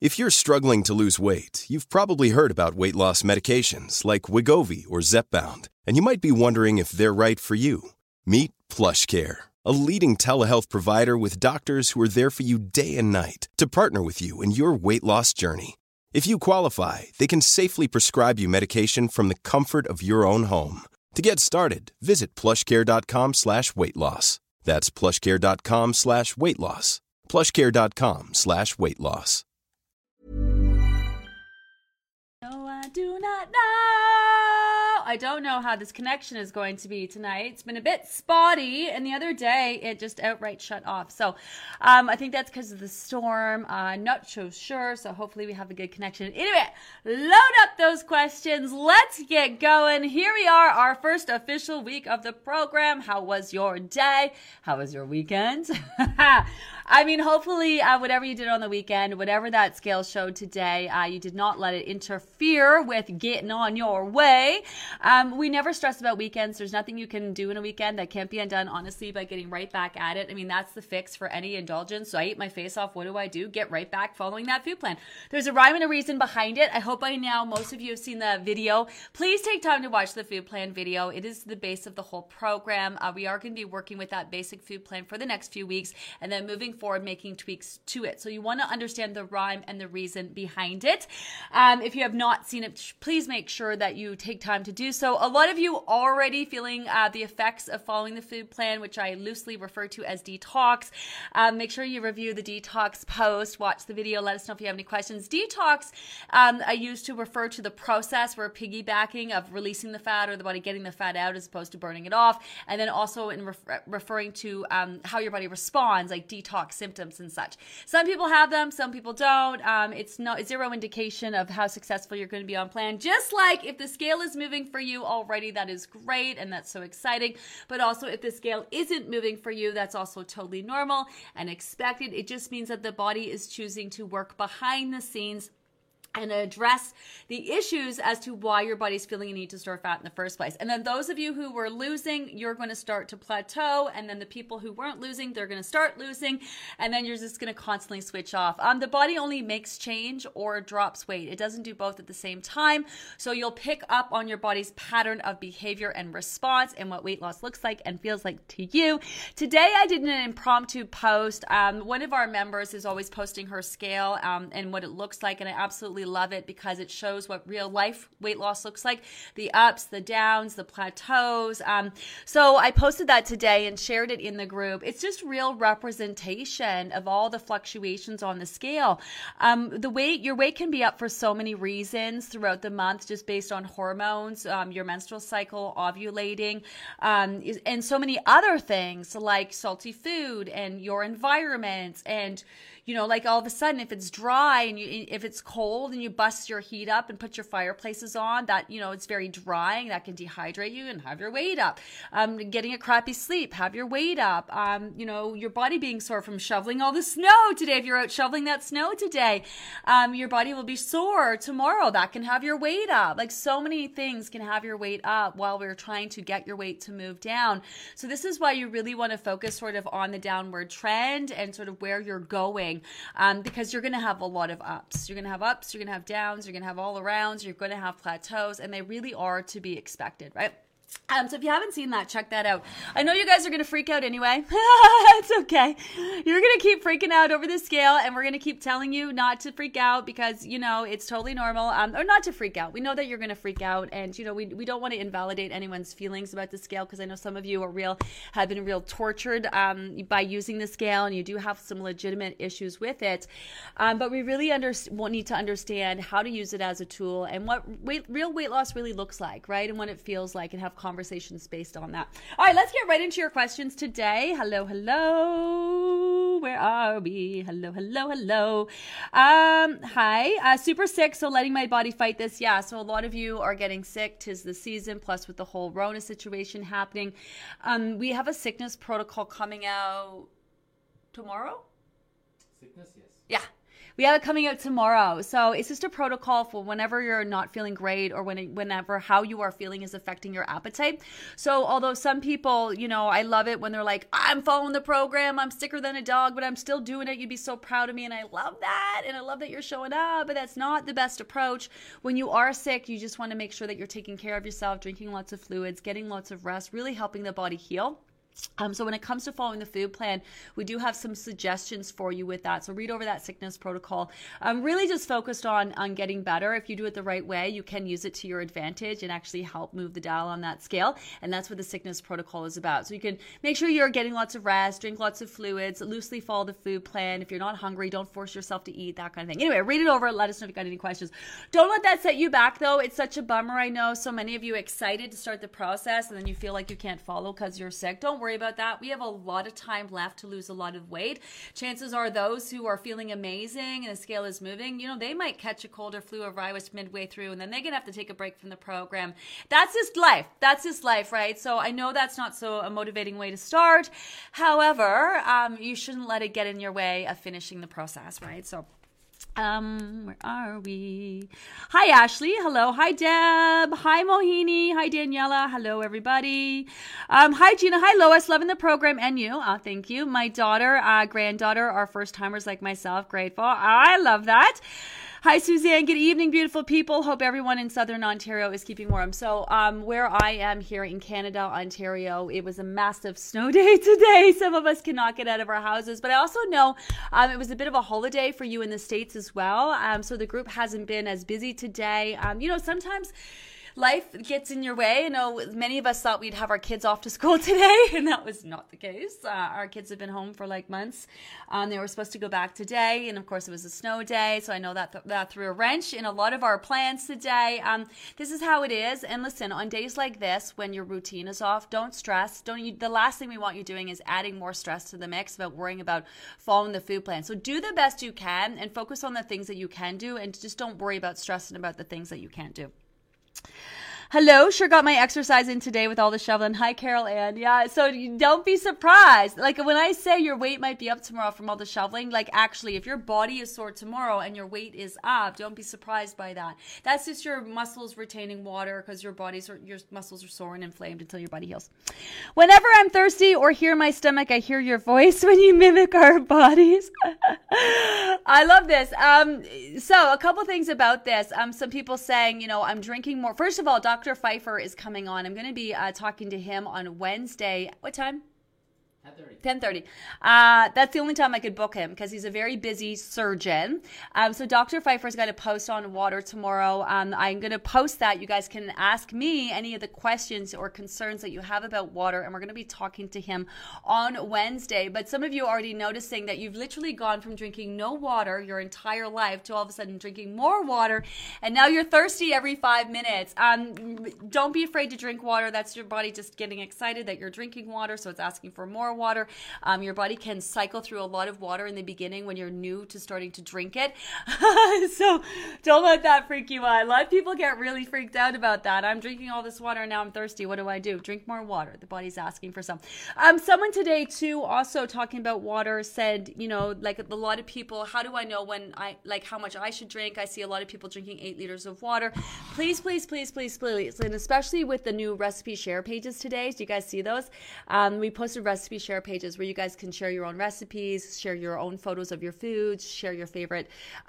If you're struggling to lose weight, you've probably heard about weight loss medications like Wegovy or Zepbound, and you might be wondering if they're right for you. Meet PlushCare, a leading telehealth provider with doctors who are there for you day and night to partner with you in your weight loss journey. If you qualify, they can safely prescribe you medication from the comfort of your own home. To get started, visit plushcare.com/weightloss. That's plushcare.com/weightloss. plushcare.com/weightloss. No, I do not know. I don't know how this connection is going to be tonight. It's been a bit spotty, and the other day it just outright shut off. So I think that's because of the storm. Not so sure, so hopefully we have a good connection. Anyway, load up those questions. Let's get going. Here we are, our first official week of the program. How was your day? How was your weekend? I mean, hopefully, whatever you did on the weekend, whatever that scale showed today, you did not let it interfere with getting on your way. We never stress about weekends. There's nothing you can do in a weekend that can't be undone, honestly, by getting right back at it. I mean, that's the fix for any indulgence. So I eat my face off. What do? Get right back following that food plan. There's a rhyme and a reason behind it. I hope by now most of you have seen the video. Please take time to watch the food plan video. It is the base of the whole program. We are going to be working with that basic food plan for the next few weeks, and then moving forward, making tweaks to it. So you want to understand the rhyme and the reason behind it. If you have not seen it, please make sure that you take time to do so. A lot of you already feeling the effects of following the food plan, which I loosely refer to as detox. Make sure you review the detox post, watch the video, let us know if you have any questions. Detox, I use to refer to the process. We're piggybacking of releasing the fat, or the body getting the fat out as opposed to burning it off. And then also in referring to how your body responds, like detox symptoms and such. Some people have them, some people don't. It's zero indication of how successful you're going to be on plan. Just like if the scale is moving for you already, that is great and that's so exciting. But also if the scale isn't moving for you, that's also totally normal and expected. It just means that the body is choosing to work behind the scenes and address the issues as to why your body's feeling a need to store fat in the first place. And then those of you who were losing, you're going to start to plateau. And then the people who weren't losing, they're going to start losing. And then you're just going to constantly switch off. The body only makes change or drops weight. It doesn't do both at the same time. So you'll pick up on your body's pattern of behavior and response and what weight loss looks like and feels like to you. Today, I did an impromptu post. One of our members is always posting her scale and what it looks like. And I absolutely love it because it shows what real life weight loss looks like, the ups, the downs, the plateaus. So I posted that today and shared it in the group. It's just real representation of all the fluctuations on the scale. Your weight can be up for so many reasons throughout the month, just based on hormones, your menstrual cycle, ovulating, and so many other things like salty food and your environment. And like all of a sudden, if it's dry and if it's cold and you bust your heat up and put your fireplaces on, that, it's very drying, that can dehydrate you and have your weight up. Getting a crappy sleep, have your weight up. Your body being sore from shoveling all the snow today. If you're out shoveling that snow today, your body will be sore tomorrow. That can have your weight up. Like so many things can have your weight up while we're trying to get your weight to move down. So this is why you really want to focus sort of on the downward trend and sort of where you're going. Because you're going to have a lot of ups. You're going to have ups, you're going to have downs, you're going to have all arounds, you're going to have plateaus, and they really are to be expected, right? So if you haven't seen that, check that out. I know you guys are going to freak out anyway. It's okay. You're going to keep freaking out over the scale, and we're going to keep telling you not to freak out because, it's totally normal, or not to freak out. We know that you're going to freak out, and, we don't want to invalidate anyone's feelings about the scale because I know some of you have been real tortured by using the scale, and you do have some legitimate issues with it. But we really need to understand how to use it as a tool and what real weight loss really looks like, right? And what it feels like, and have conversations based on that. All right, let's get right into your questions today. Hello. Where are we? Hello. Hi. Super sick, so letting my body fight this. Yeah, so a lot of you are getting sick. 'Tis the season, plus with the whole Rona situation happening. We have a sickness protocol coming out tomorrow. Sickness, yes. Yeah. We have it coming out tomorrow. So it's just a protocol for whenever you're not feeling great or whenever how you are feeling is affecting your appetite. So although some people, I love it when they're like, I'm following the program, I'm sicker than a dog, but I'm still doing it. You'd be so proud of me. And I love that. And I love that you're showing up, but that's not the best approach. When you are sick, you just want to make sure that you're taking care of yourself, drinking lots of fluids, getting lots of rest, really helping the body heal. So when it comes to following the food plan, we do have some suggestions for you with that. So read over that sickness protocol. I'm really just focused on getting better. If you do it the right way, you can use it to your advantage and actually help move the dial on that scale. And that's what the sickness protocol is about. So you can make sure you're getting lots of rest, drink lots of fluids, loosely follow the food plan. If you're not hungry, don't force yourself to eat, that kind of thing. Anyway, read it over. Let us know if you got any questions. Don't let that set you back, though. It's such a bummer. I know so many of you excited to start the process and then you feel like you can't follow because you're sick. Don't worry about that. We have a lot of time left to lose a lot of weight. Chances are those who are feeling amazing and the scale is moving, they might catch a cold or flu or virus midway through and then they're going to have to take a break from the program. That's just life. That's just life, right? So I know that's not so a motivating way to start. However, you shouldn't let it get in your way of finishing the process, right? So where are we? Hi, Ashley. Hello. Hi, Deb. Hi, Mohini. Hi, Daniela. Hello, everybody. Hi, Gina. Hi, Lois. Loving the program and you. Thank you. My daughter, granddaughter are first timers like myself. Grateful. I love that. Hi, Suzanne. Good evening, beautiful people. Hope everyone in Southern Ontario is keeping warm. So where I am here in Canada, Ontario, it was a massive snow day today. Some of us cannot get out of our houses. But I also know it was a bit of a holiday for you in the States as well. So the group hasn't been as busy today. Sometimes life gets in your way. Many of us thought we'd have our kids off to school today, and that was not the case. Our kids have been home for like months. They were supposed to go back today, and of course it was a snow day, so I know that threw a wrench in a lot of our plans today. This is how it is, and listen, on days like this, when your routine is off, don't stress. The last thing we want you doing is adding more stress to the mix about worrying about following the food plan. So do the best you can and focus on the things that you can do, and just don't worry about stressing about the things that you can't do. Hello, sure got my exercise in today with all the shoveling. Hi, Carol Ann. Yeah, so don't be surprised. Like when I say your weight might be up tomorrow from all the shoveling, like actually if your body is sore tomorrow and your weight is up, don't be surprised by that. That's just your muscles retaining water because your muscles are sore and inflamed until your body heals. Whenever I'm thirsty or hear my stomach, I hear your voice when you mimic our bodies. I love this. So a couple things about this. Some people saying, I'm drinking more. First of all, Dr. Pfeiffer is coming on. I'm going to be talking to him on Wednesday. What time? 10:30. That's the only time I could book him because he's a very busy surgeon. So Dr. Pfeiffer's got to post on water tomorrow. I'm going to post that. You guys can ask me any of the questions or concerns that you have about water, and we're going to be talking to him on Wednesday. But some of you are already noticing that you've literally gone from drinking no water your entire life to all of a sudden drinking more water, and now you're thirsty every 5 minutes. Don't be afraid to drink water. That's your body just getting excited that you're drinking water, so it's asking for more water. Your body can cycle through a lot of water in the beginning when you're new to starting to drink it. So don't let that freak you out. A lot of people get really freaked out about that. I'm drinking all this water and now I'm thirsty. What do? Drink more water. The body's asking for some. Someone today too, also talking about water, said, like a lot of people, how do I know how much I should drink? I see a lot of people drinking 8 liters of water. Please, please, please, please, please. And especially with the new recipe share pages today. Do you guys see those? We posted recipe share pages where you guys can share your own recipes, share your own photos of your foods, share your favorite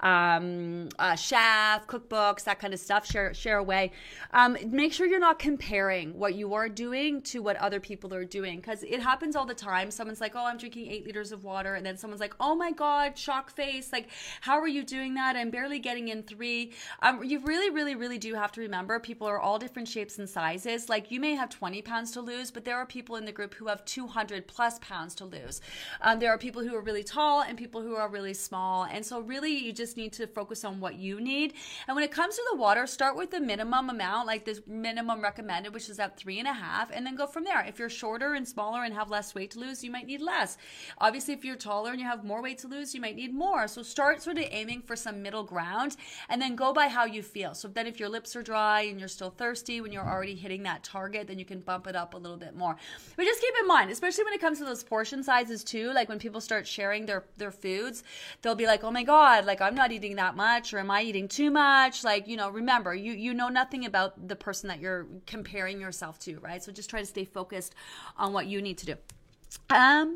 chef, cookbooks, that kind of stuff, share away. Make sure you're not comparing what you are doing to what other people are doing, because it happens all the time. Someone's like, oh, I'm drinking 8 liters of water, and then someone's like, oh my God, shock face, like, how are you doing that? I'm barely getting in 3. You really, really, really do have to remember people are all different shapes and sizes. Like you may have 20 pounds to lose, but there are people in the group who have 200 plus pounds to lose. There are people who are really tall and people who are really small. And so really you just need to focus on what you need. And when it comes to the water, start with the minimum amount, like this minimum recommended, which is at 3.5, and then go from there. If you're shorter and smaller and have less weight to lose, you might need less. Obviously, if you're taller and you have more weight to lose, you might need more. So start sort of aiming for some middle ground and then go by how you feel. So then if your lips are dry and you're still thirsty when you're already hitting that target, then you can bump it up a little bit more. But just keep in mind, especially when it comes comes to those portion sizes too, like when people start sharing their foods, they'll be like, oh my God, like I'm not eating that much, or am I eating too much? Like, remember, you know nothing about the person that you're comparing yourself to, right? So just try to stay focused on what you need to do. Hoping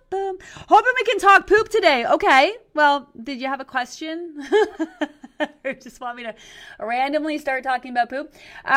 we can talk poop today. Okay. Well, did you have a question? Or just want me to randomly start talking about poop?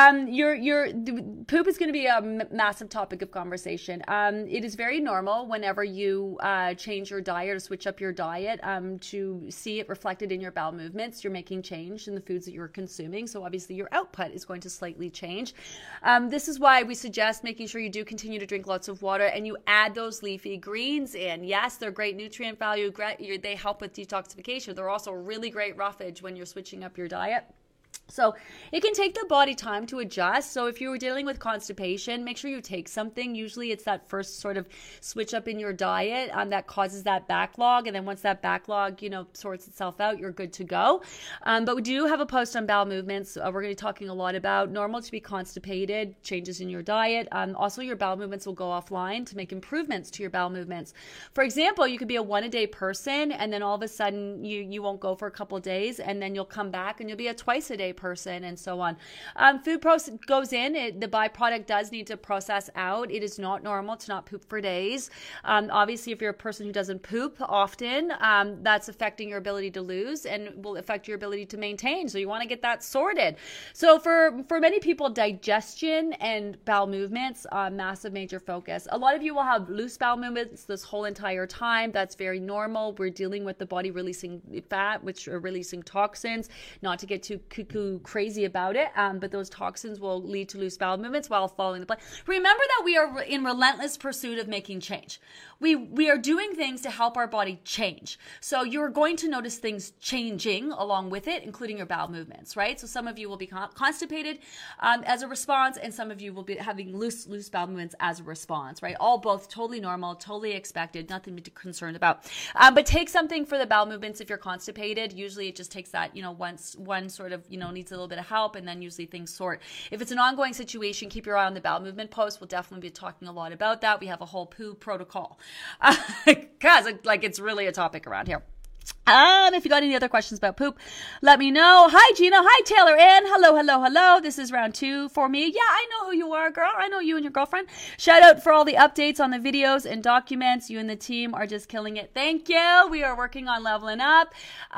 Your poop is going to be a massive topic of conversation. It is very normal whenever you change your diet or switch up your diet to see it reflected in your bowel movements. You're making change in the foods that you're consuming, so obviously your output is going to slightly change. This is why we suggest making sure you do continue to drink lots of water and you add those leafy greens in. Yes, they're great nutrient value. They help with detoxification. They're also really great roughage when you're switching up your diet. So it can take the body time to adjust. So if you were dealing with constipation, make sure you take something. Usually it's that first sort of switch up in your diet that causes that backlog. And then once that backlog, sorts itself out, you're good to go. But we do have a post on bowel movements. We're going to be talking a lot about normal to be constipated, changes in your diet. Also, your bowel movements will go offline to make improvements to your bowel movements. For example, you could be a 1-a-day person, and then all of a sudden you won't go for a couple of days, and then you'll come back and you'll be a twice-a-day person, and so on. Food goes in, the byproduct does need to process out. It is not normal to not poop for days. Obviously, if you're a person who doesn't poop often, that's affecting your ability to lose and will affect your ability to maintain. So you want to get that sorted. So for many people, digestion and bowel movements, massive major focus. A lot of you will have loose bowel movements this whole entire time. That's very normal. We're dealing with the body releasing fat, which are releasing toxins. Not to get too cuckoo crazy about it, but those toxins will lead to loose bowel movements while following the plan. Remember that we are in relentless pursuit of making change. We are doing things to help our body change. So you're going to notice things changing along with it, including your bowel movements, right? So some of you will be constipated as a response, and some of you will be having loose bowel movements as a response, right? All both totally normal, totally expected, nothing to be concerned about. But take something for the bowel movements if you're constipated. Usually it just takes that, once one sort of, needs a little bit of help, and then usually things sort. If it's an ongoing situation, keep your eye on the bowel movement post. We'll definitely be talking a lot about that. We have a whole poo protocol because it's really a topic around here. If you got any other questions about poop, let me know. Hi, Gina. Hi, Taylor Ann. Hello. This is round 2 for me. Yeah, I know who you are, girl. I know you and your girlfriend. Shout out for all the updates on the videos and documents. You and the team are just killing it. Thank you. We are working on leveling up.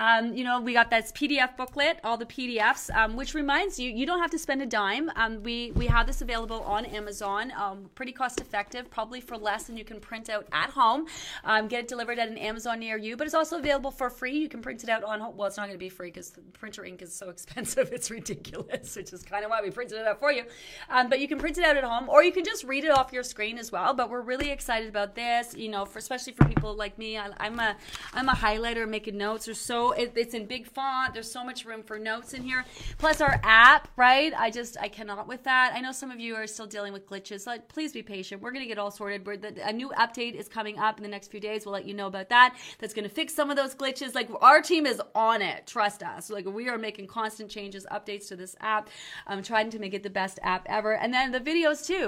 We got this PDF booklet, all the PDFs, which reminds you, you don't have to spend a dime. We have this available on Amazon, pretty cost effective, probably for less than you can print out at home. Get it delivered at an Amazon near you, but it's also available for free. You can print it out on, well, it's not going to be free because the printer ink is so expensive. It's ridiculous, which is kind of why we printed it out for you. But you can print it out at home, or you can just read it off your screen as well. But we're really excited about this, especially for people like me. I'm a highlighter making notes. It's in big font. There's so much room for notes in here. Plus our app, right? I cannot with that. I know some of you are still dealing with glitches. So please be patient. We're going to get all sorted. A new update is coming up in the next few days. We'll let you know about that. That's going to fix some of those glitches. Our team is on it. Trust us. We are making constant changes, updates to this app. I'm trying to make it the best app ever. And then the videos too.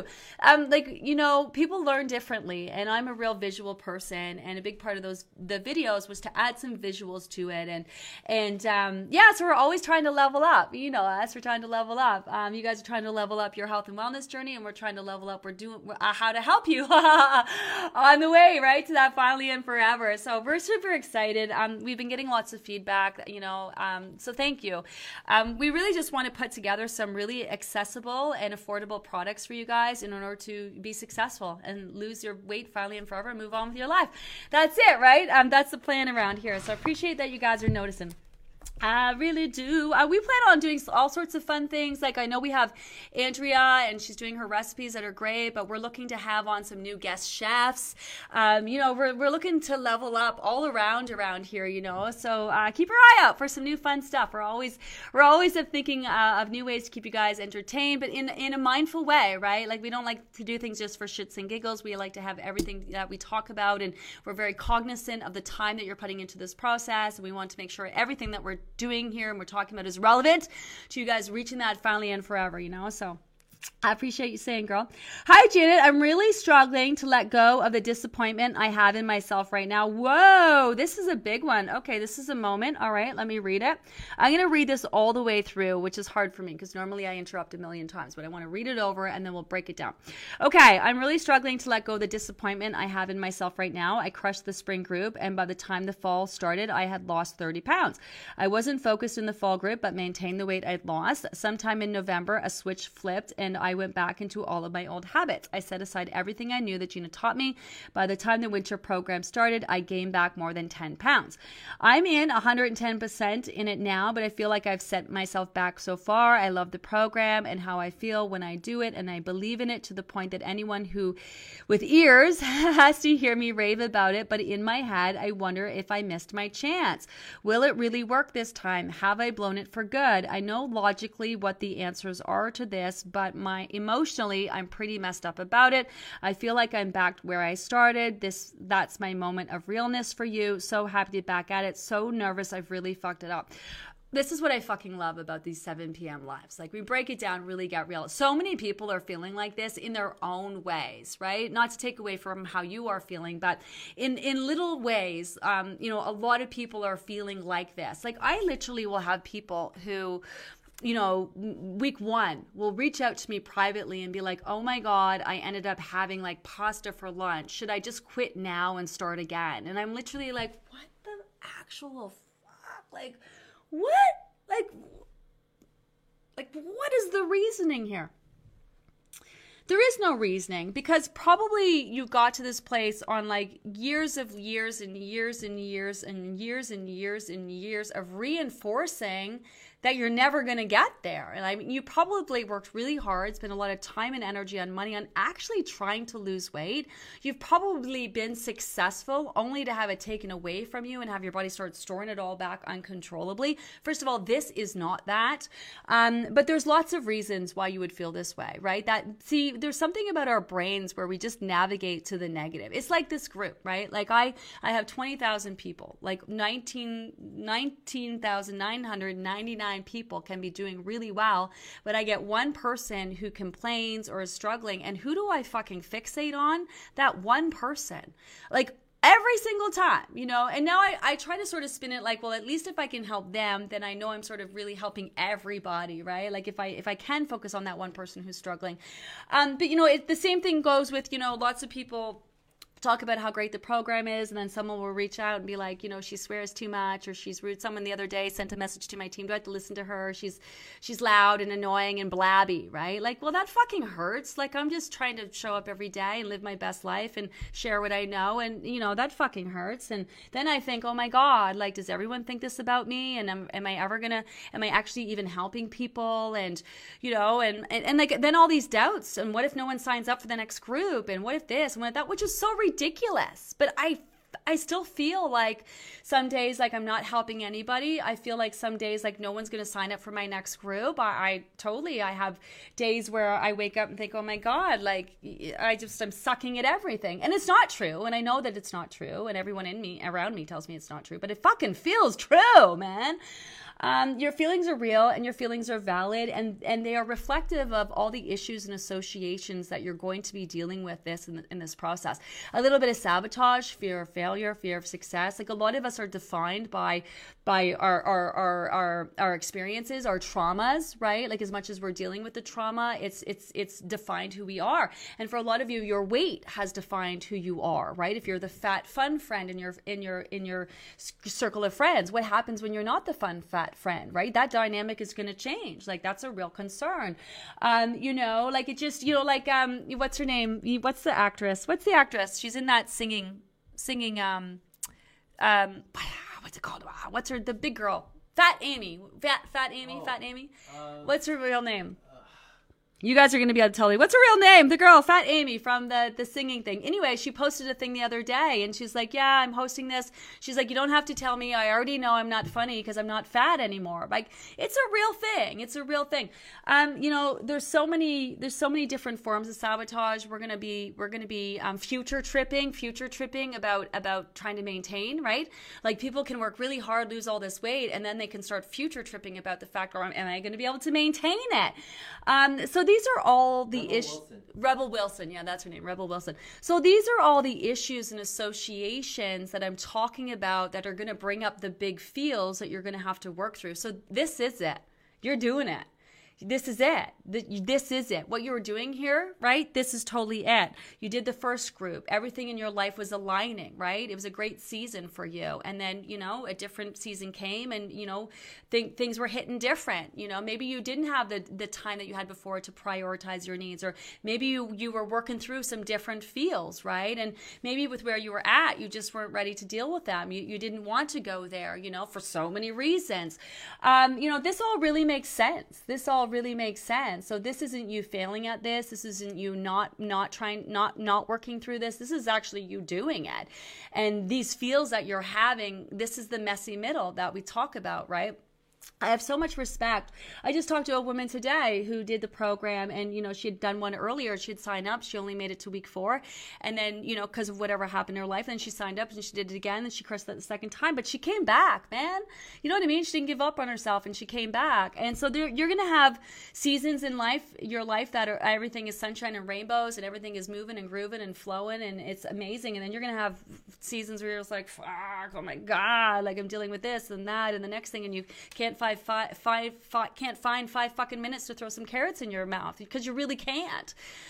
People learn differently, and I'm a real visual person. And a big part of the videos was to add some visuals to it. So we're always trying to level up. You know us. We're trying to level up. You guys are trying to level up your health and wellness journey, and we're trying to level up. We're doing how to help you on the way, right, to that finally and forever. So we're super excited. We've been getting lots of feedback, so thank you. We really just want to put together some really accessible and affordable products for you guys in order to be successful and lose your weight finally and forever and move on with your life. That's it, right? That's the plan around here. So I appreciate that you guys are noticing. I really do. We plan on doing all sorts of fun things. I know we have Andrea, and she's doing her recipes that are great, but we're looking to have on some new guest chefs. We're looking to level up all around here, So keep your eye out for some new fun stuff. We're always thinking of new ways to keep you guys entertained, but in a mindful way, right? We don't like to do things just for shits and giggles. We like to have everything that we talk about, and we're very cognizant of the time that you're putting into this process, and we want to make sure everything that we're doing here and we're talking about is relevant to you guys reaching that finally and forever, So I appreciate you saying, girl. Hi, Janet. I'm really struggling to let go of the disappointment I have in myself right now. Whoa, this is a big one. Okay, this is a moment. All right, let me read it. I'm going to read this all the way through, which is hard for me because normally I interrupt a million times, but I want to read it over and then we'll break it down. Okay, I'm really struggling to let go of the disappointment I have in myself right now. I crushed the spring group, and by the time the fall started, I had lost 30 pounds. I wasn't focused in the fall group, but maintained the weight I'd lost. Sometime in November, a switch flipped, and I went back into all of my old habits. I set aside everything I knew that Gina taught me. By the time the winter program started, I gained back more than 10 pounds. I'm in 110% in it now, but I feel like I've set myself back so far. I love the program and how I feel when I do it, and I believe in it to the point that anyone who with ears has to hear me rave about it. But in my head, I wonder if I missed my chance. Will it really work this time? Have I blown it for good? I know logically what the answers are to this, but emotionally, I'm pretty messed up about it. I feel like I'm back where I started. That's my moment of realness for you. So happy to be back at it. So nervous. I've really fucked it up. This is what I fucking love about these 7 p.m. lives. Like, we break it down, really get real. So many people are feeling like this in their own ways, right? Not to take away from how you are feeling, but in little ways, a lot of people are feeling like this. Like, I literally will have people who, week 1 will reach out to me privately and be like, oh my God, I ended up having like pasta for lunch. Should I just quit now and start again? And I'm literally like, what the actual fuck? Like, what? Like, what is the reasoning here? There is no reasoning, because probably you got to this place on like years and years and years and years and years of reinforcing that you're never going to get there. And I mean, you probably worked really hard, spent a lot of time and energy and money on actually trying to lose weight. You've probably been successful only to have it taken away from you and have your body start storing it all back uncontrollably. First of all, this is not that. But there's lots of reasons why you would feel this way, right? There's something about our brains where we just navigate to the negative. It's like this group, right? Like I have 20,000 people, like 19,999 people can be doing really well, but I get one person who complains or is struggling, and who do I fucking fixate on? That one person. Like, every single time, and now I try to sort of spin it like, well, at least if I can help them, then I know I'm sort of really helping everybody, right? Like if I can focus on that one person who's struggling. But the same thing goes with, lots of people talk about how great the program is, and then someone will reach out and be like, she swears too much, or she's rude. Someone the other day sent a message to my team, do I have to listen to her? She's loud and annoying and blabby, right? Like, well, that fucking hurts. Like, I'm just trying to show up every day and live my best life and share what I know, and that fucking hurts. And then I think, oh my God, like, does everyone think this about me? And am I actually even helping people? And and like, then all these doubts, and what if no one signs up for the next group, and what if this and what if that, which is so ridiculous. But I still feel like some days like I'm not helping anybody. I feel like some days like no one's going to sign up for my next group. I have days where I wake up and think, oh my God, like I'm sucking at everything. And it's not true. And I know that it's not true. And everyone around me tells me it's not true, but it fucking feels true, man. Your feelings are real and your feelings are valid, and they are reflective of all the issues and associations that you're going to be dealing with in this process. A little bit of sabotage, fear of failure, fear of success. Like, a lot of us are defined by our experiences, our traumas, right? Like, as much as we're dealing with the trauma, it's defined who we are. And for a lot of you, your weight has defined who you are, right? If you're the fat fun friend in your circle of friends, what happens when you're not the fun fat friend, right? That dynamic is going to change. Like, that's a real concern. Like, it just, what's her name? What's the actress? She's in that singing, what's it called? What's the big girl? Fat Amy. Fat Amy. What's her real name? You guys are going to be able to tell me, what's her real name? The girl, Fat Amy from the singing thing. Anyway, she posted a thing the other day, and she's like, yeah, I'm hosting this. She's like, you don't have to tell me. I already know I'm not funny because I'm not fat anymore. Like, it's a real thing. It's a real thing. There's so many different forms of sabotage. We're going to be future tripping about trying to maintain, right? Like, people can work really hard, lose all this weight, and then they can start future tripping about the fact, am I going to be able to maintain it? So these are all the issues. Wilson. Rebel Wilson, yeah, that's her name, Rebel Wilson. So these are all the issues and associations that I'm talking about that are going to bring up the big feels that you're going to have to work through. So this is it. You're doing it. This is it. This is it. What you were doing here, right? This is totally it. You did the first group. Everything in your life was aligning, right? It was a great season for you. And then, a different season came and, things were hitting different. Maybe you didn't have the time that you had before to prioritize your needs, or maybe you were working through some different feels, right? And maybe with where you were at, you just weren't ready to deal with them. You didn't want to go there, for so many reasons. This all really makes sense. This all really makes sense. So this isn't you failing at this. This isn't you not working through this. This is actually you doing it. And these feels that you're having, this is the messy middle that we talk about, right? I have so much respect. I just talked to a woman today who did the program, and, she had done one earlier. She had signed up. She only made it to week 4. And then, because of whatever happened in her life, then she signed up and she did it again, and she cursed that the second time. But she came back, man. You know what I mean? She didn't give up on herself, and she came back. And so you're going to have seasons in your life that are everything is sunshine and rainbows, and everything is moving and grooving and flowing, and it's amazing. And then you're going to have seasons where you're just like, fuck, oh my God, like I'm dealing with this and that and the next thing, and you can't find 5 fucking minutes to throw some carrots in your mouth because you really can't,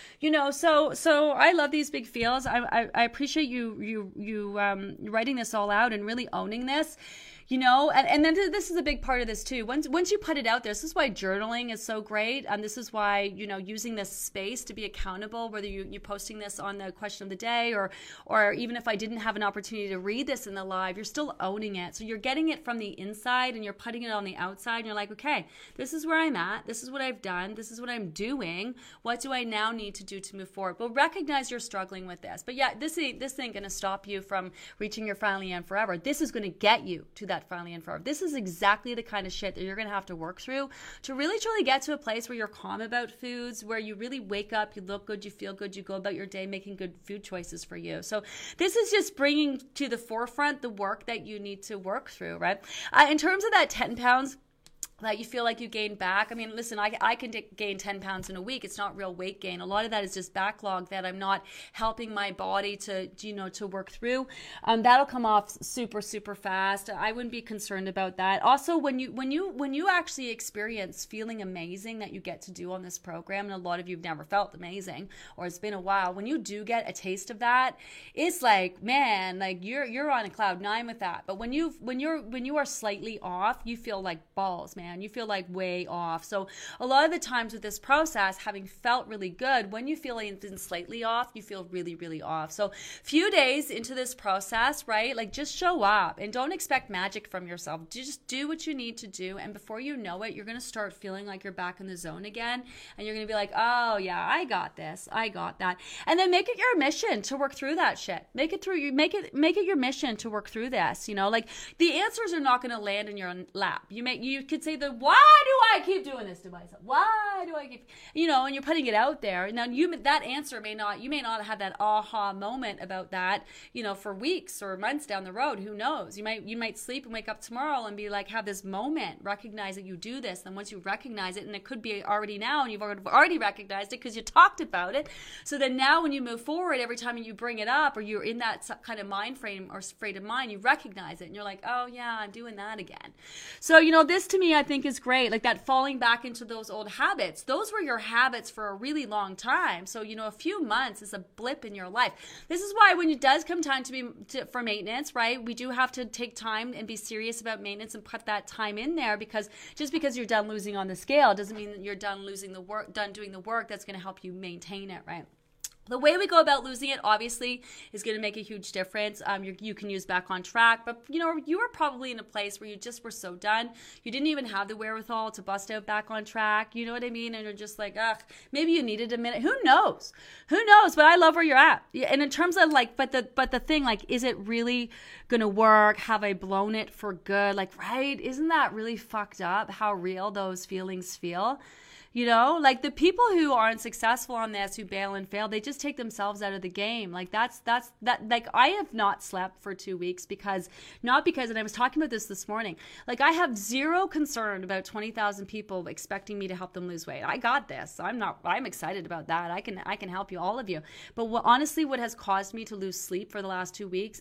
so I love these big feels. I appreciate you writing this all out and really owning this. And then this is a big part of this too. Once you put it out there, this is why journaling is so great. This is why, using this space to be accountable, whether you're posting this on the question of the day or even if I didn't have an opportunity to read this in the live, you're still owning it. So you're getting it from the inside and you're putting it on the outside. And you're like, okay, this is where I'm at. This is what I've done. This is what I'm doing. What do I now need to do to move forward? Well, recognize you're struggling with this. But yeah, this ain't going to stop you from reaching your finally and forever. This is going to get you to that finally and forever. This is exactly the kind of shit that you're going to have to work through to really truly get to a place where you're calm about foods, where you really wake up, you look good, you feel good, you go about your day making good food choices for you. So this is just bringing to the forefront the work that you need to work through, right? In terms of that 10 pounds that you feel like you gained back. I mean, listen, I can gain 10 pounds in a week. It's not real weight gain. A lot of that is just backlog that I'm not helping my body to work through. That'll come off super, super fast. I wouldn't be concerned about that. Also, when you actually experience feeling amazing that you get to do on this program, and a lot of you have never felt amazing, or it's been a while, when you do get a taste of that, it's like, man, like you're on a cloud 9 with that. But when you are slightly off, you feel like balls, man. You feel like way off. So a lot of the times with this process, having felt really good, when you feel even slightly off, you feel really, really off. So few days into this process, right? Like just show up and don't expect magic from yourself. Just do what you need to do. And before you know it, you're going to start feeling like you're back in the zone again. And you're going to be like, oh yeah, I got this. I got that. And then make it your mission to work through that shit. Make it your mission to work through this. Like the answers are not going to land in your lap. You could say why do I keep doing this to myself? Why do I keep, and you're putting it out there. Now that answer you may not have that aha moment about that, for weeks or months down the road. Who knows? You might sleep and wake up tomorrow and be like, have this moment, recognize that you do this. Then once you recognize it, and it could be already now, and you've already recognized it because you talked about it. So then now when you move forward, every time you bring it up or you're in that kind of mind frame or state of mind, you recognize it and you're like, oh yeah, I'm doing that again. So, this to me, I think is great. Like that falling back into those old habits. Those were your habits for a really long time. So, a few months is a blip in your life. This is why when it does come time for maintenance, right? We do have to take time and be serious about maintenance and put that time in there, because just because you're done losing on the scale doesn't mean that you're done doing the work that's going to help you maintain it, right? The way we go about losing it, obviously, is going to make a huge difference. You can use Back on Track, but you were probably in a place where you just were so done. You didn't even have the wherewithal to bust out Back on Track. You know what I mean? And you're just like, ugh, maybe you needed a minute. Who knows? But I love where you're at. And in terms of but the thing, like, is it really going to work? Have I blown it for good? Like, right? Isn't that really fucked up? How real those feelings feel? You know, like the people who aren't successful on this, who bail and fail, they just take themselves out of the game. Like that's like I have not slept for 2 weeks and I was talking about this morning. Like I have zero concern about 20,000 people expecting me to help them lose weight. I got this. I'm excited about that. I can help you, all of you. But what has caused me to lose sleep for the last 2 weeks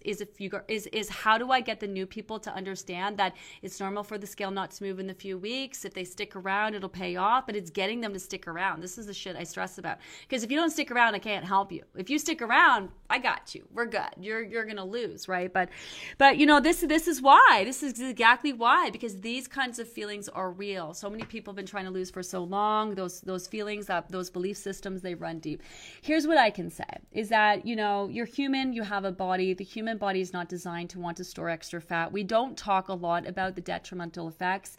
is how do I get the new people to understand that it's normal for the scale not to move in the few weeks. If they stick around, it'll pay off, but it's getting them to stick around. This is the shit I stress about. Because if you don't stick around, I can't help you. If you stick around, I got you. We're good. You're going to lose, right? But you know, this is why. This is exactly why, because these kinds of feelings are real. So many people have been trying to lose for so long. Those feelings, those belief systems, they run deep. Here's what I can say is that, you know, you're human, you have a body. The human body is not designed to want to store extra fat. We don't talk a lot about the detrimental effects,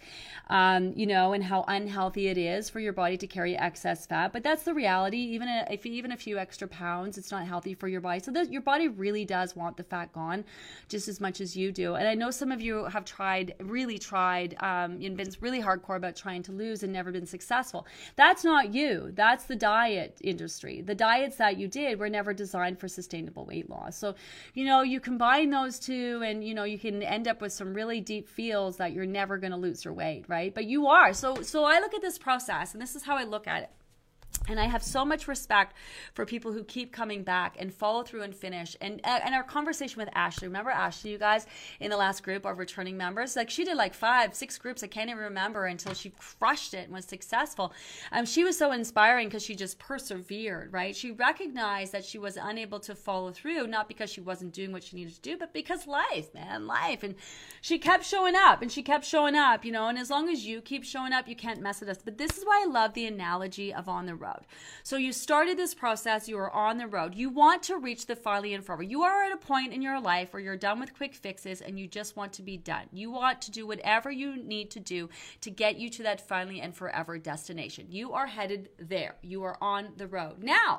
you know, and how unhealthy it is for your body to carry excess fat. But that's the reality. Even a few extra pounds, it's not healthy for your body. So your body really does want the fat gone just as much as you do. And I know some of you have really tried, and been really hardcore about trying to lose and never been successful. That's not you. That's the diet industry. The diets that you did were never designed for sustainable weight loss. So, you know, you combine those two and, you know, you can end up with some really deep feels that you're never going to lose your weight, right? But you are. So I look at this process, and this is how I look at it. And I have so much respect for people who keep coming back and follow through and finish. And our conversation with Ashley, remember Ashley, you guys, in the last group of returning members? Like she did like 5-6 groups. I can't even remember until she crushed it and was successful. She was so inspiring because she just persevered, right? She recognized that she was unable to follow through, not because she wasn't doing what she needed to do, but because life. And she kept showing up and she kept showing up, you know, and as long as you keep showing up, you can't mess with us. But this is why I love the analogy of on the road. So you started this process, you are on the road. You want to reach the finally and forever. You are at a point in your life where you're done with quick fixes and you just want to be done. You want to do whatever you need to do to get you to that finally and forever destination. You are headed there. You are on the road. Now,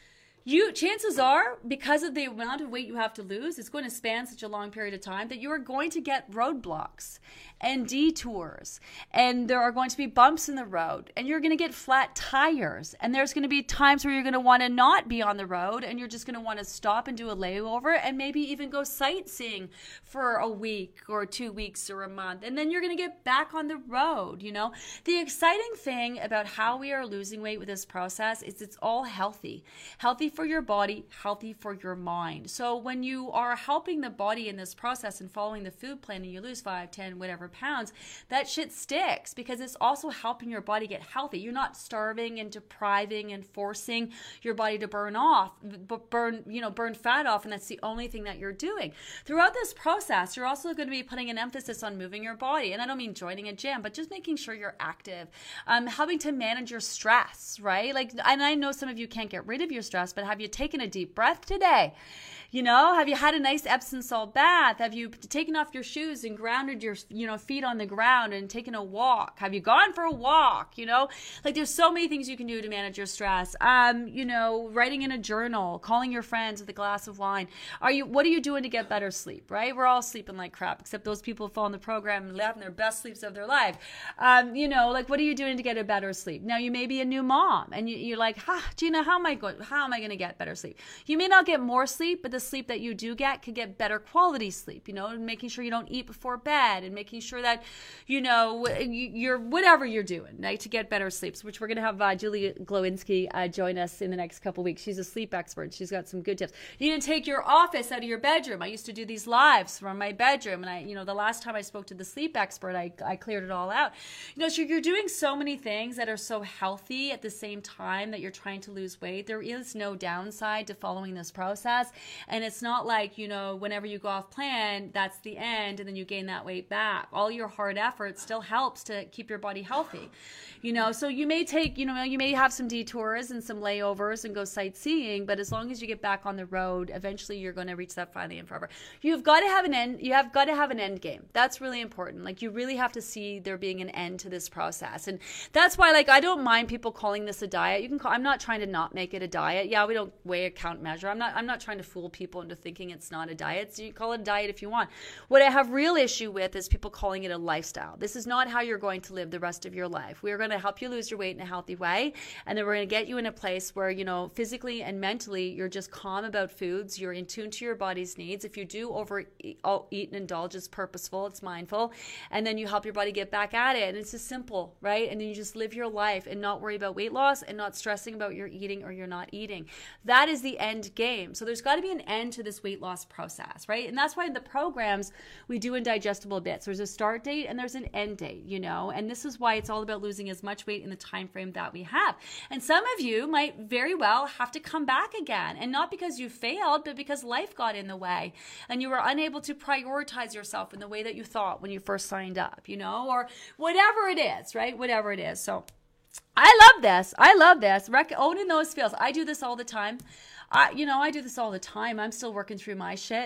chances are, because of the amount of weight you have to lose, it's going to span such a long period of time that you are going to get roadblocks and detours, and there are going to be bumps in the road, and you're going to get flat tires, and there's going to be times where you're going to want to not be on the road, and you're just going to want to stop and do a layover, and maybe even go sightseeing for a week or 2 weeks or a month, and then you're going to get back on the road. You know, the exciting thing about how we are losing weight with this process is it's all healthy for your body, healthy for your mind. So when you are helping the body in this process and following the food plan and you lose 5, 10, whatever pounds, that shit sticks because it's also helping your body get healthy. You're not starving and depriving and forcing your body to burn fat off, and that's the only thing that you're doing. Throughout this process, you're also going to be putting an emphasis on moving your body. And I don't mean joining a gym, but just making sure you're active, helping to manage your stress, right? Like, and I know some of you can't get rid of your stress, but have you taken a deep breath today? You know, have you had a nice Epsom salt bath? Have you taken off your shoes and grounded your, feet on the ground and taken a walk? Have you gone for a walk? You know, like there's so many things you can do to manage your stress. Writing in a journal, calling your friends with a glass of wine. What are you doing to get better sleep, right? We're all sleeping like crap, except those people who fall in the program and having their best sleeps of their life. What are you doing to get a better sleep? Now you may be a new mom and you're like, Gina, how am I going to get better sleep? You may not get more sleep, but the sleep that you do get could get better quality sleep, making sure you don't eat before bed and making sure that, you're whatever you're doing, right, to get better sleeps, which we're going to have Julie Glowinski join us in the next couple weeks. She's a sleep expert. She's got some good tips. You need to take your office out of your bedroom. I used to do these lives from my bedroom, and the last time I spoke to the sleep expert, I cleared it all out. So you're doing so many things that are so healthy at the same time that you're trying to lose weight. There is no downside to following this process. And it's not like, whenever you go off plan, that's the end and then you gain that weight back. All your hard effort still helps to keep your body healthy. So you may take, you may have some detours and some layovers and go sightseeing, but as long as you get back on the road, eventually you're going to reach that finally and forever. You've got to have an end. You have got to have an end game. That's really important. Like, you really have to see there being an end to this process. And that's why, I don't mind people calling this a diet. I'm not trying to not make it a diet. Yeah, We don't weigh, count, measure. I'm not trying to fool people into thinking it's not a diet. So you call it a diet if you want. What I have real issue with is people calling it a lifestyle. This is not how you're going to live the rest of your life. We are going to help you lose your weight in a healthy way, and then we're going to get you in a place where, you know, physically and mentally you're just calm about foods. You're in tune to your body's needs. If you do overeat and indulge, it's purposeful, it's mindful, and then you help your body get back at it. And it's just simple, right? And then you just live your life and not worry about weight loss and not stressing about your eating or you're not eating. That is the end game. So there's got to be an end to this weight loss process, right? And that's why in the programs we do in digestible bits. There's a start date and there's an end date, you know, and this is why it's all about losing as much weight in the time frame that we have. And some of you might very well have to come back again, and not because you failed, but because life got in the way and you were unable to prioritize yourself in the way that you thought when you first signed up, you know, or whatever it is, right? Whatever it is. So I love this. Owning those feels. I do this all the time. I do this all the time. I'm still working through my shit.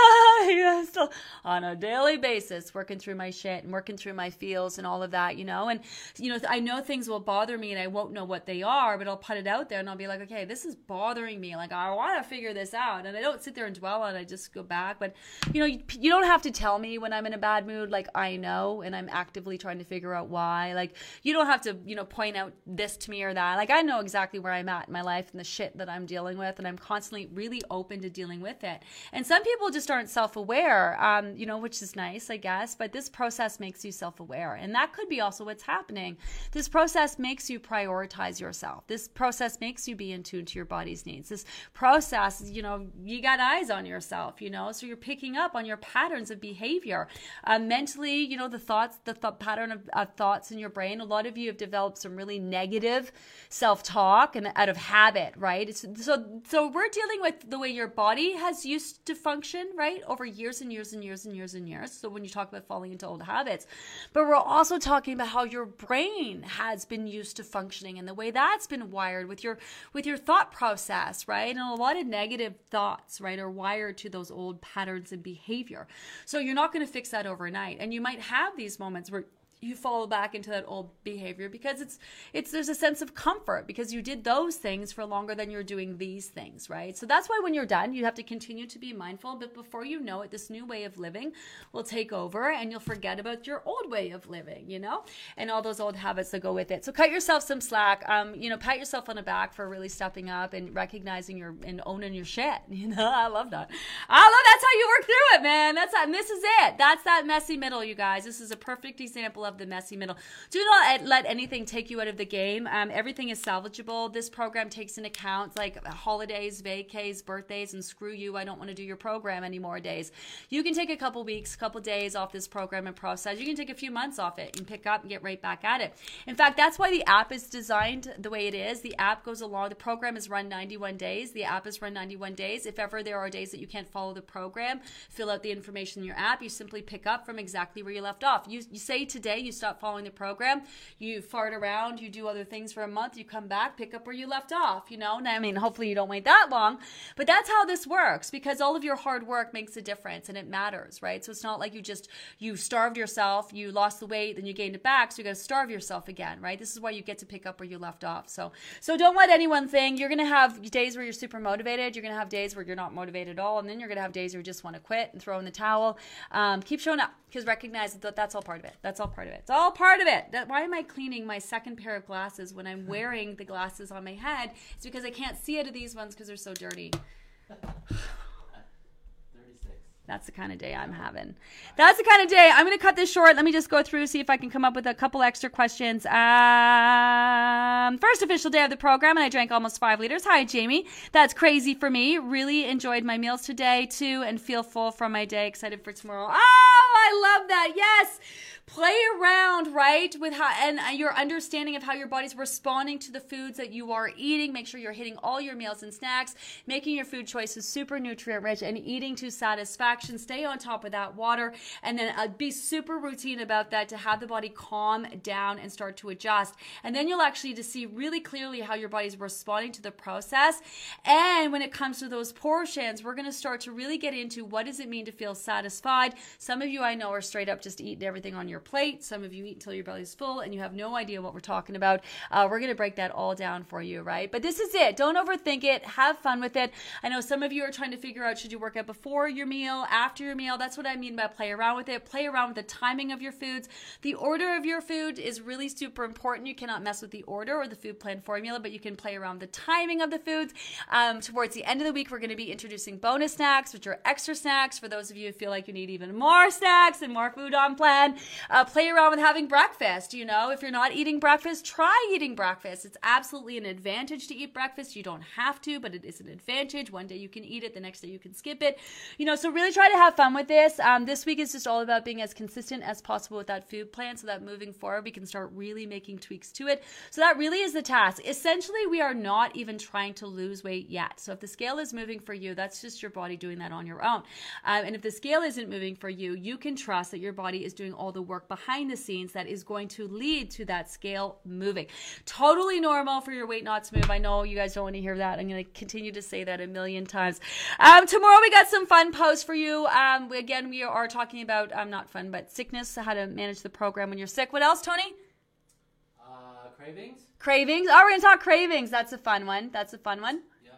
Still on a daily basis, working through my shit and working through my feels and all of that, you know. And, you know, I know things will bother me and I won't know what they are, but I'll put it out there and I'll be like, okay, this is bothering me. Like, I want to figure this out. And I don't sit there and dwell on it. I just go back. But, you know, you don't have to tell me when I'm in a bad mood. Like, I know, and I'm actively trying to figure out why. Like, you don't have to, you know, point out this to me or that. Like, I know exactly where I'm at in my life and the shit that I'm dealing with, and I'm constantly really open to dealing with it. And some people just aren't self-aware, you know, which is nice, I guess, but this process makes you self-aware. And that could be also what's happening. This process makes you prioritize yourself. This process makes you be in tune to your body's needs. This process, you know, you got eyes on yourself, you know, so you're picking up on your patterns of behavior. Mentally, you know, the pattern of thoughts in your brain. A lot of you have developed some really negative self-talk and out of habit, right? So we're dealing with the way your body has used to function, right? Over years and years and years and years and years. So when you talk about falling into old habits, but we're also talking about how your brain has been used to functioning and the way that's been wired with your thought process, right? And a lot of negative thoughts, right, are wired to those old patterns and behavior. So you're not going to fix that overnight. And you might have these moments where you fall back into that old behavior because there's a sense of comfort because you did those things for longer than you're doing these things, right? So that's why when you're done, you have to continue to be mindful, but before you know it, this new way of living will take over and you'll forget about your old way of living, you know, and all those old habits that go with it. So cut yourself some slack, you know, pat yourself on the back for really stepping up and recognizing and owning your shit. You know, I love that. That's how you work through it, man. And this is it. That's that messy middle, you guys. This is a perfect example of the messy middle. Do not let anything take you out of the game. Everything is salvageable. This program takes into account like holidays, vacays, birthdays, and screw you, I don't want to do your program anymore days. You can take a couple weeks, couple days off this program and process. You can take a few months off it and pick up and get right back at it. In fact, that's why the app is designed the way it is. The app goes along. The program is run 91 days. The app is run 91 days. If ever there are days that you can't follow the program, fill out the information in your app. You simply pick up from exactly where you left off. You say today you stop following the program, you fart around, you do other things for a month, you come back, pick up where you left off, you know? And I mean, hopefully you don't wait that long, but that's how this works because all of your hard work makes a difference and it matters, right? So it's not like you starved yourself, you lost the weight, then you gained it back, so you got to starve yourself again, right? This is why you get to pick up where you left off. So don't let anyone think you're going to have days where you're super motivated, you're going to have days where you're not motivated at all, and then you're going to have days where you just want to quit and throw in the towel. Keep showing up because recognize that that's all part of it. That's all part of it. It's all part of it. Why am I cleaning my second pair of glasses when I'm wearing the glasses on my head? It's because I can't see out of these ones because they're so dirty. 36. That's the kind of day I'm having. That's the kind of day. I'm going to cut this short. Let me just go through, see if I can come up with a couple extra questions. First official day of the program, and I drank almost 5 liters. Hi, Jamie. That's crazy for me. Really enjoyed my meals today, too, and feel full from my day. Excited for tomorrow. Oh, I love that. Yes. Play around, right, with how and your understanding of how your body's responding to the foods that you are eating. Make sure you're hitting all your meals and snacks, making your food choices super nutrient rich, and eating to satisfaction. Stay on top of that water, and then be super routine about that to have the body calm down and start to adjust. And then you'll actually to see really clearly how your body's responding to the process. And when it comes to those portions, we're going to start to really get into what does it mean to feel satisfied. Some of you I know are straight up just eating everything on your plate. Some of you eat until your belly's full and you have no idea what we're talking about. We're going to break that all down for you, right? But this is it. Don't overthink it. Have fun with it. I know some of you are trying to figure out, should you work out before your meal, after your meal? That's what I mean by play around with it. Play around with the timing of your foods. The order of your food is really super important. You cannot mess with the order or the food plan formula, but you can play around the timing of the foods. Towards the end of the week, we're going to be introducing bonus snacks, which are extra snacks for those of you who feel like you need even more snacks and more food on plan. Play around with having breakfast. You know, if you're not eating breakfast, try eating breakfast. It's absolutely an advantage to eat breakfast. You don't have to, but it is an advantage. One day you can eat it, the next day you can skip it. You know, so really try to have fun with this. This week is just all about being as consistent as possible with that food plan so that moving forward, we can start really making tweaks to it. So that really is the task. Essentially, we are not even trying to lose weight yet. So if the scale is moving for you, that's just your body doing that on your own. And if the scale isn't moving for you, you can trust that your body is doing all the work behind the scenes that is going to lead to that scale moving. Totally normal for your weight not to move. I know you guys don't want to hear that. I'm going to continue to say that a million times. Tomorrow we got some fun posts for you. Again, we are talking about, not fun, but sickness, how to manage the program when you're sick. What else, Tony? Cravings. Cravings. Oh, we're going to talk cravings. That's a fun one. Yeah.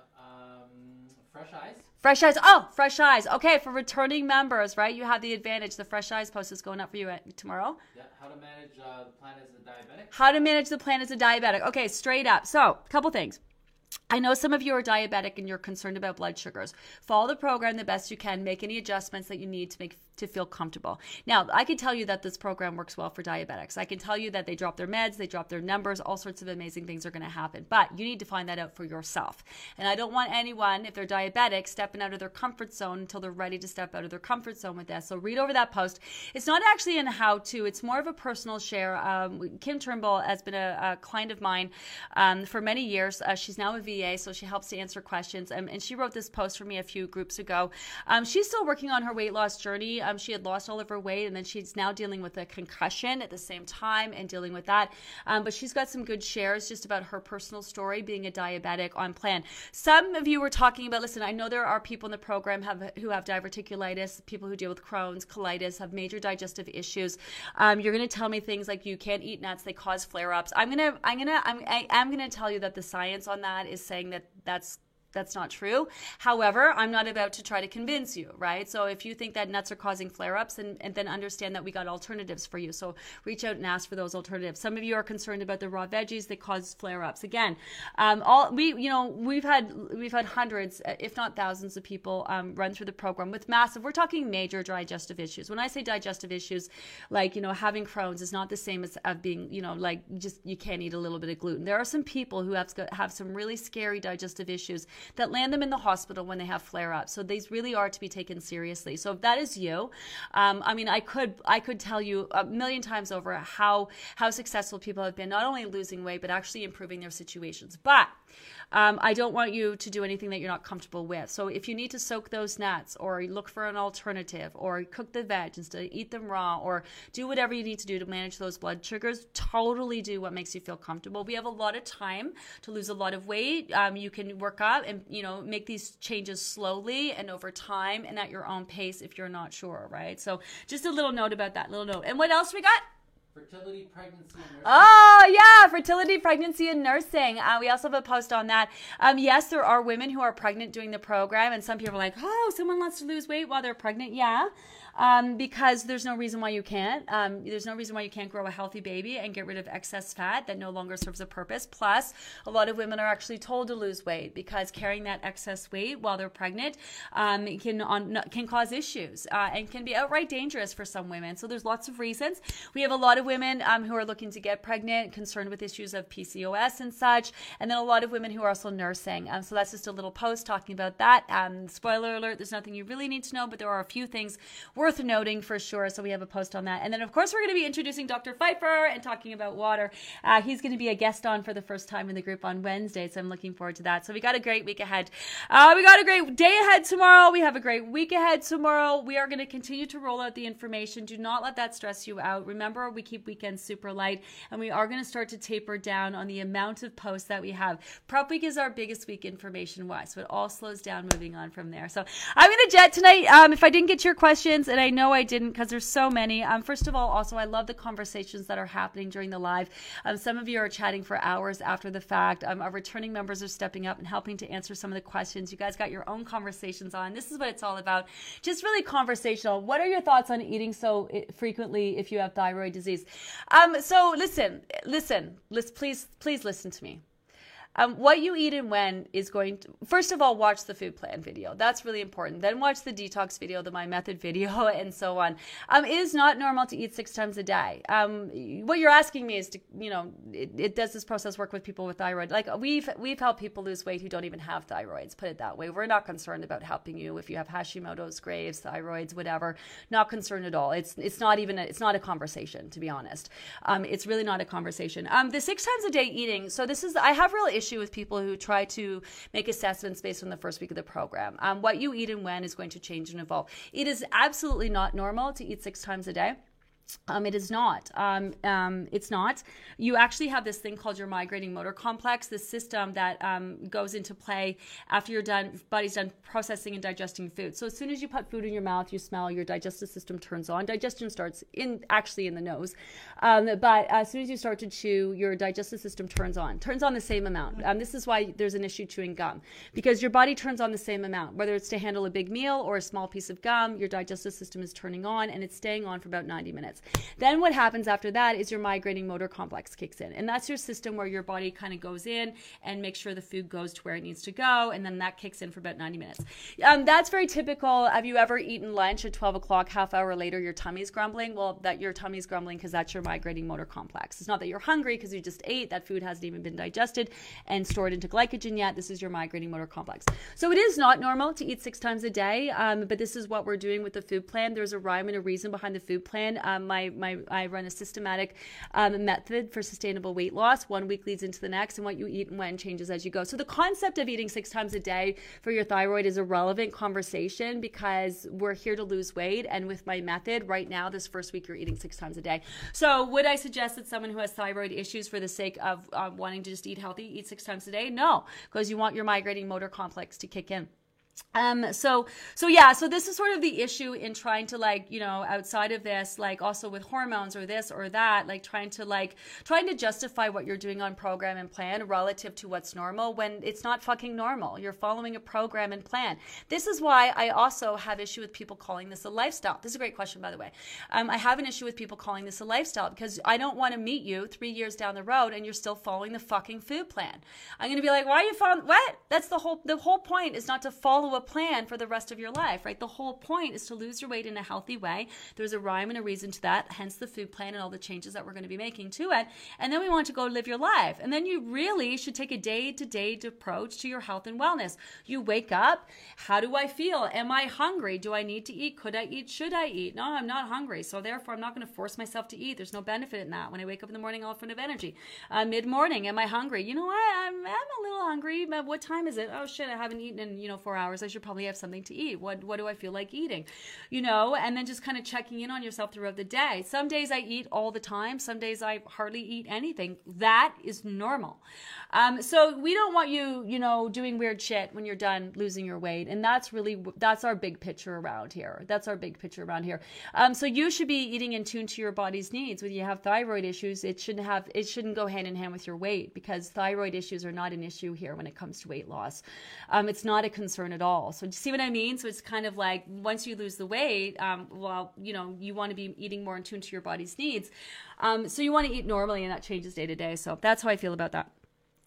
Fresh eyes. Fresh eyes. Oh, fresh eyes. Okay, for returning members, right? You have the advantage. The fresh eyes post is going up for you tomorrow. Yeah. How to manage the plan as a diabetic. How to manage the plan as a diabetic. Okay, straight up. So, a couple things. I know some of you are diabetic and you're concerned about blood sugars. Follow the program the best you can. Make any adjustments that you need to make to feel comfortable. Now, I can tell you that this program works well for diabetics. I can tell you that they drop their meds, they drop their numbers, all sorts of amazing things are going to happen. But you need to find that out for yourself. And I don't want anyone, if they're diabetic, stepping out of their comfort zone until they're ready to step out of their comfort zone with this. So read over that post. It's not actually in how-to. It's more of a personal share. Kim Turnbull has been a client of mine for many years. She's now a VA, so she helps to answer questions. And she wrote this post for me a few groups ago. She's still working on her weight loss journey. She had lost all of her weight, and then she's now dealing with a concussion at the same time and dealing with that. But she's got some good shares just about her personal story being a diabetic on plan. Some of you were talking about, listen, I know there are people in the program who have diverticulitis, people who deal with Crohn's, colitis, have major digestive issues. You're going to tell me things like you can't eat nuts, they cause flare-ups. I'm going to tell you that the science on that is saying that that's not true. However, I'm not about to try to convince you, right? So if you think that nuts are causing flare-ups, and then understand that we got alternatives for you. So reach out and ask for those alternatives. Some of you are concerned about the raw veggies that cause flare-ups. Again, we've had hundreds, if not thousands, of people run through the program with massive. We're talking major digestive issues. When I say digestive issues, like having Crohn's is not the same as being just you can't eat a little bit of gluten. There are some people who have some really scary digestive issues that land them in the hospital when they have flare-ups. So these really are to be taken seriously. So if that is you, I could tell you a million times over how successful people have been, not only losing weight, but actually improving their situations. But I don't want you to do anything that you're not comfortable with. So if you need to soak those nuts, or look for an alternative, or cook the veg instead of eat them raw, or do whatever you need to do to manage those blood sugars, totally do what makes you feel comfortable. We have a lot of time to lose a lot of weight. You can work up and make these changes slowly and over time and at your own pace if you're not sure, right? So just a little note about that, little note. And what else we got? Fertility, pregnancy, and nursing. Oh, yeah, fertility, pregnancy, and nursing. We also have a post on that. Yes, there are women who are pregnant doing the program, and some people are like, oh, someone wants to lose weight while they're pregnant. Yeah. Because there's no reason why you can't. There's no reason why you can't grow a healthy baby and get rid of excess fat that no longer serves a purpose. Plus, a lot of women are actually told to lose weight because carrying that excess weight while they're pregnant can cause issues and can be outright dangerous for some women. So there's lots of reasons. We have a lot of women who are looking to get pregnant, concerned with issues of PCOS and such, and then a lot of women who are also nursing. So that's just a little post talking about that. Spoiler alert, there's nothing you really need to know, but there are a few things worth noting for sure. So we have a post on that. And then, of course, we're going to be introducing Dr. Pfeiffer and talking about water. He's going to be a guest on for the first time in the group on Wednesday. So I'm looking forward to that. So we got a great week ahead. We got a great day ahead tomorrow. We have a great week ahead tomorrow. We are going to continue to roll out the information. Do not let that stress you out. Remember, we keep weekends super light, and we are going to start to taper down on the amount of posts that we have. Prep week is our biggest week information-wise, so it all slows down moving on from there. So I'm going to jet tonight. If I didn't get your questions, and I know I didn't because there's so many. First of all, also, I love the conversations that are happening during the live. Some of you are chatting for hours after the fact. Our returning members are stepping up and helping to answer some of the questions. You guys got your own conversations on. This is what it's all about. Just really conversational. What are your thoughts on eating so frequently if you have thyroid disease? So listen, please listen to me. What you eat and when is going to, first of all, watch the food plan video. That's really important. Then watch the detox video, the My Method video, and so on. It is not normal to eat 6 times a day. What you're asking me is to, it does this process work with people with thyroid? Like we've helped people lose weight who don't even have thyroids, put it that way. We're not concerned about helping you if you have Hashimoto's, Graves, thyroids, whatever. Not concerned at all. It's not a conversation, to be honest. It's really not a conversation. The 6 times a day eating. So I have real issues with people who try to make assessments based on the first week of the program. What you eat and when is going to change and evolve. It is absolutely not normal to eat 6 times a day. It is not. It's not. You actually have this thing called your migrating motor complex, this system that goes into play after your body's done processing and digesting food. So as soon as you put food in your mouth, you smell, your digestive system turns on. Digestion starts in the nose. But as soon as you start to chew, your digestive system turns on the same amount. This is why there's an issue chewing gum, because your body turns on the same amount. Whether it's to handle a big meal or a small piece of gum, your digestive system is turning on and it's staying on for about 90 minutes. Then what happens after that is your migrating motor complex kicks in. And that's your system where your body kind of goes in and makes sure the food goes to where it needs to go. And then that kicks in for about 90 minutes. That's very typical. Have you ever eaten lunch at 12 o'clock, half hour later, your tummy's grumbling? Well, your tummy's grumbling because that's your migrating motor complex. It's not that you're hungry because you just ate. That food hasn't even been digested and stored into glycogen yet. This is your migrating motor complex. So it is not normal to eat 6 times a day. But this is what we're doing with the food plan. There's a rhyme and a reason behind the food plan. I run a systematic method for sustainable weight loss. 1 week leads into the next, and what you eat and when changes as you go. So the concept of eating 6 times a day for your thyroid is a relevant conversation because we're here to lose weight. And with my method right now, this first week, you're eating 6 times a day. So would I suggest that someone who has thyroid issues for the sake of wanting to just eat healthy, eat 6 times a day? No, because you want your migrating motor complex to kick in. So this is sort of the issue in trying to outside of this, also with hormones or this or that, trying to justify what you're doing on program and plan relative to what's normal when it's not fucking normal. You're following a program and plan. This is why I also have issue with people calling this a lifestyle. This is a great question, by the way. I have an issue with people calling this a lifestyle because I don't want to meet you 3 years down the road and you're still following the fucking food plan. I'm going to be like, why are you following, what? That's the whole point is not to follow a plan for the rest of your life, right? The whole point is to lose your weight in a healthy way. There's a rhyme and a reason to that, hence the food plan and all the changes that we're going to be making to it. And then we want to go live your life. And then you really should take a day-to-day approach to your health and wellness. You wake up, how do I feel? Am I hungry? Do I need to eat? Could I eat? Should I eat? No, I'm not hungry. So therefore, I'm not going to force myself to eat. There's no benefit in that. When I wake up in the morning, I'll full of energy. Mid-morning, am I hungry? You know what? I'm a little hungry. What time is it? Oh shit, I haven't eaten in 4 hours. I should probably have something to eat. What do I feel like eating? And then just kind of checking in on yourself throughout the day. Some days I eat all the time. Some days I hardly eat anything. That is normal. So we don't want you, doing weird shit when you're done losing your weight. And that's our big picture around here. So you should be eating in tune to your body's needs. When you have thyroid issues, it shouldn't go hand in hand with your weight because thyroid issues are not an issue here when it comes to weight loss. It's not a concern at all. So do you see what I mean? So it's kind of like once you lose the weight, you want to be eating more in tune to your body's needs. So you want to eat normally and that changes day to day. So that's how I feel about that.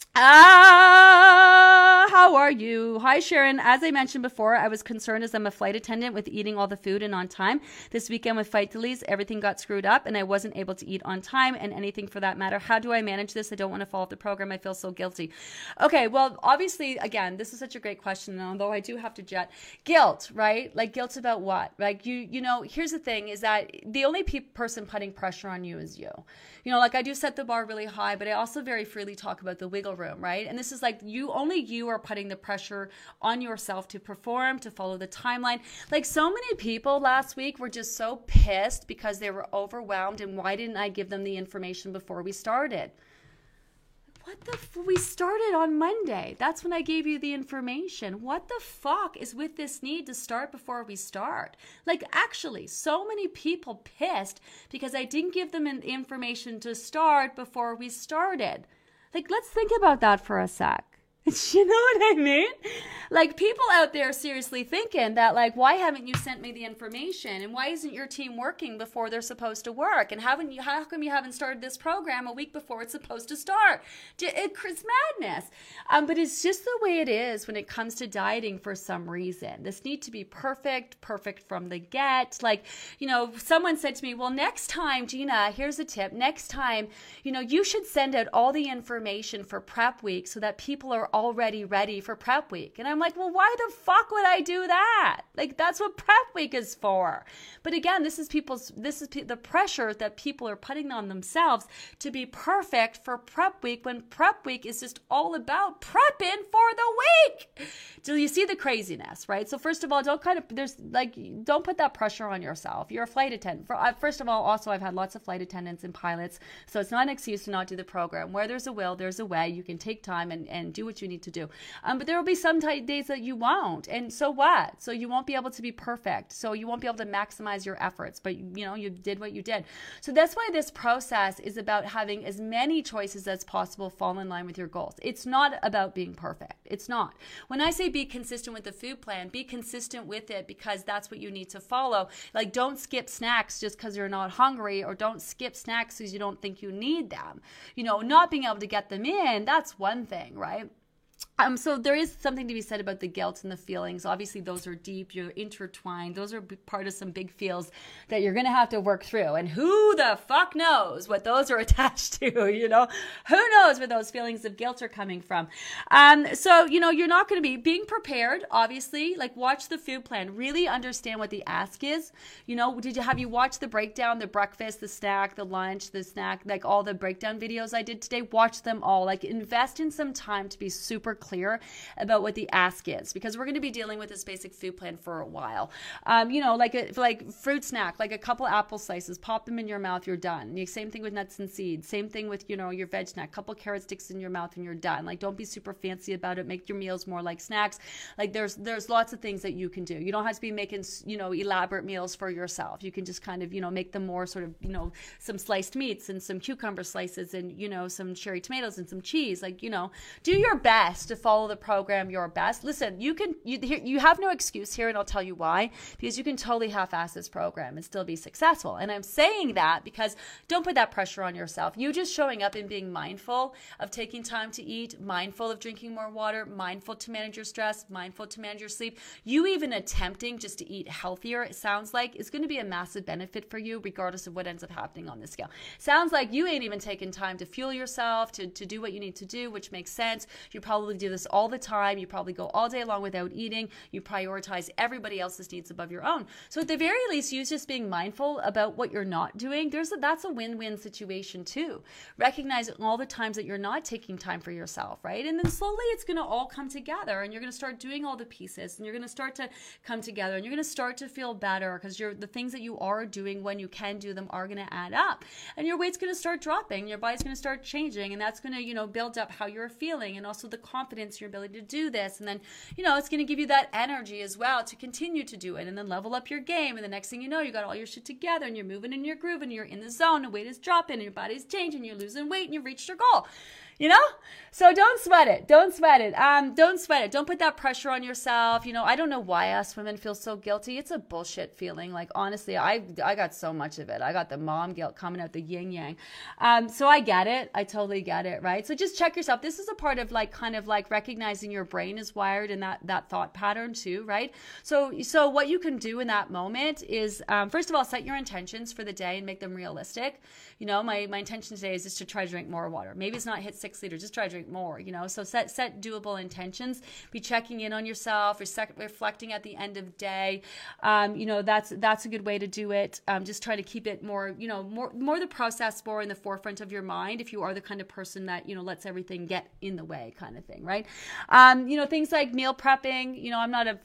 How are you? Hi, Sharon. As I mentioned before, I was concerned as I'm a flight attendant with eating all the food and on time. This weekend with flight delays, everything got screwed up and I wasn't able to eat on time and anything for that matter. How do I manage this? I don't want to fall off the program. I feel so guilty. Okay, well, obviously, again, this is such a great question. And although I do have to jet, guilt, right? Like guilt about what? Like here's the thing is that the only person putting pressure on you is you. I do set the bar really high, but I also very freely talk about the wiggle room, right? And this is like you are putting the pressure on yourself to perform, to follow the timeline. Like so many people last week were just so pissed because they were overwhelmed and why didn't I give them the information before we started? we started on Monday. That's when I gave you the information. What the fuck is with this need to start before we start? Like, actually, so many people pissed because I didn't give them the information to start before we started. Like, let's think about that for a sec. You know what I mean? Like, people out there seriously thinking that, like, why haven't you sent me the information? And why isn't your team working before they're supposed to work? And how come you haven't started this program a week before it's supposed to start? It's madness. But it's just the way it is when it comes to dieting for some reason. This need to be perfect from the get. Like, you know, someone said to me, well, next time, Gina, here's a tip. Next time, you know, you should send out all the information for prep week so that people are already ready for prep week. And I'm like, well, why the fuck would I do that? Like, that's what prep week is for. But again, this is the pressure that people are putting on themselves to be perfect for prep week when prep week is just all about prepping for the week. Do you see the craziness, right? So first of all, don't put that pressure on yourself. You're a flight attendant. First of all, also, I've had lots of flight attendants and pilots, so it's not an excuse to not do the program. Where there's a will, there's a way. You can take time and do what you need to do. But there will be some days that you won't. And so what? So you won't be able to be perfect. So you won't be able to maximize your efforts, but you know, you did what you did. So that's why this process is about having as many choices as possible fall in line with your goals. It's not about being perfect. It's not. When I say be consistent with the food plan, be consistent with it because that's what you need to follow. Like, don't skip snacks just because you're not hungry, or don't skip snacks because you don't think you need them. You know, not being able to get them in, that's one thing, right? So there is something to be said about the guilt and the feelings. Obviously, those are deep. You're intertwined. Those are part of some big feels that you're going to have to work through. And who the fuck knows what those are attached to, you know? Who knows where those feelings of guilt are coming from? So, you know, you're not going to be being prepared, obviously. Like, watch the food plan. Really understand what the ask is. You know, have you watched the breakdown, the breakfast, the snack, the lunch, the snack, like all the breakdown videos I did today? Watch them all. Like, invest in some time to be super clear about what the ask is, because we're going to be dealing with this basic food plan for a while. You know, like fruit snack, like a couple apple slices, pop them in your mouth, you're done. Same thing with nuts and seeds. Same thing with, you know, your veg snack, couple carrot sticks in your mouth and you're done. Like, don't be super fancy about it. Make your meals more like snacks. Like, there's lots of things that you can do. You don't have to be making, you know, elaborate meals for yourself. You can just kind of, you know, make them more sort of, you know, some sliced meats and some cucumber slices and, you know, some cherry tomatoes and some cheese. Like, you know, do your best to follow the program your best. Listen, you have no excuse here, and I'll tell you why. Because you can totally half-ass this program and still be successful. And I'm saying that because don't put that pressure on yourself. You just showing up and being mindful of taking time to eat, mindful of drinking more water, mindful to manage your stress, mindful to manage your sleep. You even attempting just to eat healthier, it sounds like, is going to be a massive benefit for you regardless of what ends up happening on this scale. Sounds like you ain't even taking time to fuel yourself, to do what you need to do, which makes sense. You probably do this all the time. You probably go all day long without eating. You prioritize everybody else's needs above your own. So at the very least, you just being mindful about what you're not doing. That's a win-win situation too. Recognizing all the times that you're not taking time for yourself, right? And then slowly it's going to all come together, and you're going to start doing all the pieces, and you're going to start to come together, and you're going to start to feel better because the things that you are doing when you can do them are going to add up, and your weight's going to start dropping, your body's going to start changing, and that's going to, you know, build up how you're feeling and also the confidence, your ability to do this. And then, you know, it's going to give you that energy as well to continue to do it and then level up your game. And the next thing you know, you got all your shit together and you're moving in your groove and you're in the zone, and weight is dropping and your body's changing, you're losing weight and you've reached your goal. You know? So don't sweat it. Don't sweat it. Don't sweat it. Don't put that pressure on yourself. You know, I don't know why us women feel so guilty. It's a bullshit feeling. Like, honestly, I got so much of it. I got the mom guilt coming out the yin yang. So I get it. I totally get it, right? So just check yourself. This is a part of like kind of like recognizing your brain is wired in that thought pattern too, right? So what you can do in that moment is, first of all, set your intentions for the day and make them realistic. You know, my intention today is just to try to drink more water. Maybe it's not hit 6 liters, just try to drink more, you know. So set doable intentions. Be checking in on yourself, reflecting at the end of the day. You know, that's a good way to do it. Just try to keep it more, you know, more the process more in the forefront of your mind if you are the kind of person that, you know, lets everything get in the way kind of thing, right? You know, things like meal prepping. You know, I'm not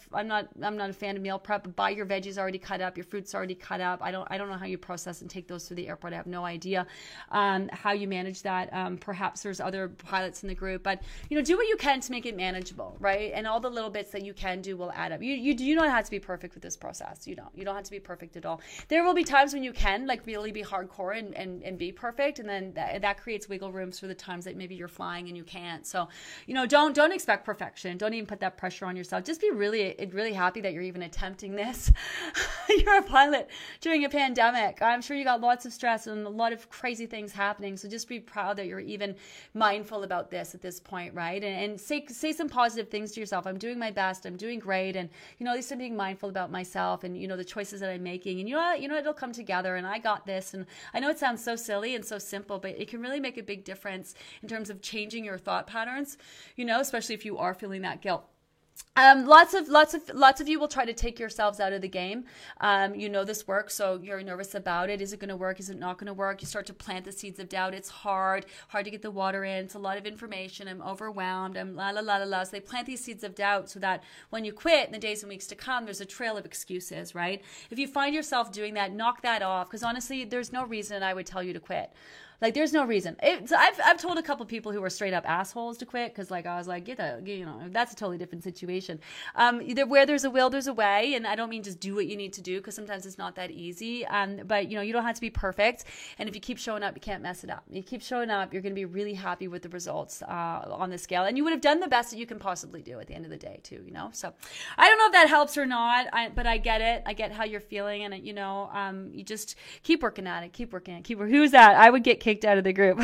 a fan of meal prep, but buy your veggies already cut up, your fruits already cut up. I don't know how you process and take those through the airport. I have no idea how you manage that. Perhaps there's other other pilots in the group. But, you know, do what you can to make it manageable, right? And all the little bits that you can do will add up. You don't have to be perfect with this process. You don't have to be perfect at all. There will be times when you can like really be hardcore and be perfect, and then that creates wiggle rooms for the times that maybe you're flying and you can't. So, you know, don't expect perfection. Don't even put that pressure on yourself. Just be really happy that you're even attempting this. You're a pilot during a pandemic. I'm sure you got lots of stress and a lot of crazy things happening. So just be proud that you're even mindful about this at this point, right? And say some positive things to yourself. I'm doing my best. I'm doing great. And, you know, at least I'm being mindful about myself and, you know, the choices that I'm making. And you know, it'll come together, and I got this. And I know it sounds so silly and so simple, but it can really make a big difference in terms of changing your thought patterns, you know, especially if you are feeling that guilt. Lots of you will try to take yourselves out of the game. You know this works, so you're nervous about it. Is it going to work? Is it not going to work? You start to plant the seeds of doubt. It's hard to get the water in. It's a lot of information. I'm overwhelmed. I'm la la la la la. So they plant these seeds of doubt so that when you quit in the days and weeks to come, there's a trail of excuses, right? If you find yourself doing that, knock that off, because honestly, there's no reason I would tell you to quit. Like, there's no reason. I've told a couple people who were straight up assholes to quit, because like I was like, that's a totally different situation. Where there's a will, there's a way, and I don't mean just do what you need to do, because sometimes it's not that easy. But you know, you don't have to be perfect, and if you keep showing up, you can't mess it up. You keep showing up, you're going to be really happy with the results on the scale, and you would have done the best that you can possibly do at the end of the day too. You know, so I don't know if that helps or not, but I get it. I get how you're feeling, and you know, you just keep working at it. Keep working. Who's that? I would get kicked out of the group.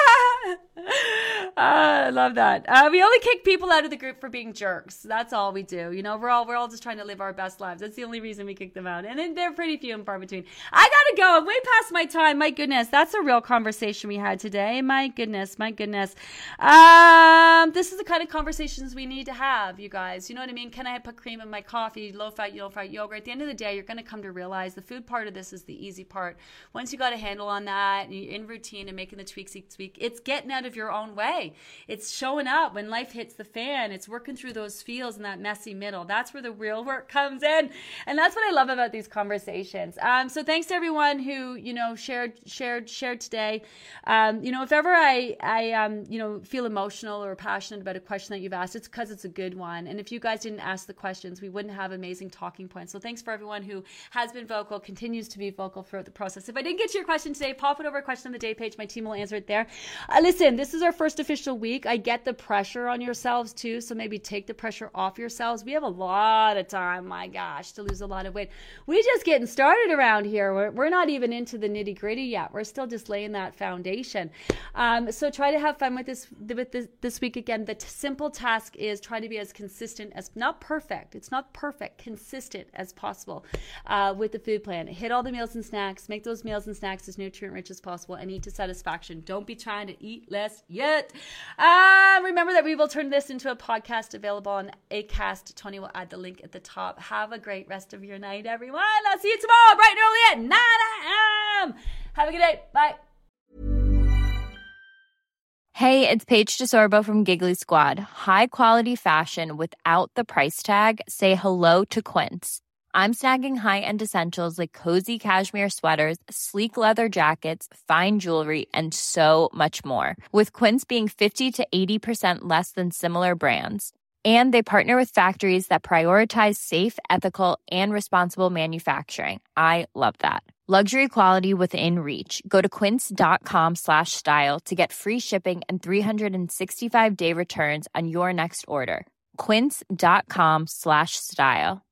I love that. We only kick people out of the group for being jerks. That's all we do. You know, we're all just trying to live our best lives. That's the only reason we kick them out. And then they're pretty few and far between. I gotta go. I'm way past my time. My goodness. That's a real conversation we had today. My goodness. This is the kind of conversations we need to have, you guys. You know what I mean? Can I put cream in my coffee, low-fat yogurt? At the end of the day, you're going to come to realize the food part of this is the easy part. Once you got a handle on that, and you're in routine and making the tweaks each week, it's getting out of your own way. It's showing up when life hits the fan. It's working through those feels in that messy middle. That's where the real work comes in. And that's what I love about these conversations. So thanks to everyone who, you know, shared today. You know, if ever I you know, feel emotional or passionate about a question that you've asked, it's because it's a good one. And if you guys didn't ask the questions, we wouldn't have amazing talking points. So thanks for everyone who has been vocal, continues to be vocal throughout the process. If I didn't get to your question today, pop it over a question on the day page. My team will answer it there. Listen, this is our first official week. I get the pressure on yourselves too, so maybe take the pressure off yourselves. We have a lot of time, my gosh, to lose a lot of weight. We're just getting started around here. We're not even into the nitty gritty yet. We're still just laying that foundation. So try to have fun with this week. Again, the simple task is try to be as consistent as, not perfect, it's not perfect, consistent as possible with the food plan. Hit all the meals and snacks, make those meals and snacks as nutrient rich as possible, and eat to satisfaction. Don't be trying to eat less yet. Remember that we will turn this into a podcast available on Acast. Tony will add the link at the top. Have a great rest of your night, everyone. I'll see you tomorrow bright and early at 9 a.m. Have a good day. Bye. Hey, it's Paige DeSorbo from Giggly Squad. High quality fashion without the price tag. Say hello to Quince. I'm snagging high-end essentials like cozy cashmere sweaters, sleek leather jackets, fine jewelry, and so much more. With Quince being 50 to 80% less than similar brands. And they partner with factories that prioritize safe, ethical, and responsible manufacturing. I love that. Luxury quality within reach. Go to quince.com/style to get free shipping and 365-day returns on your next order. Quince.com/style.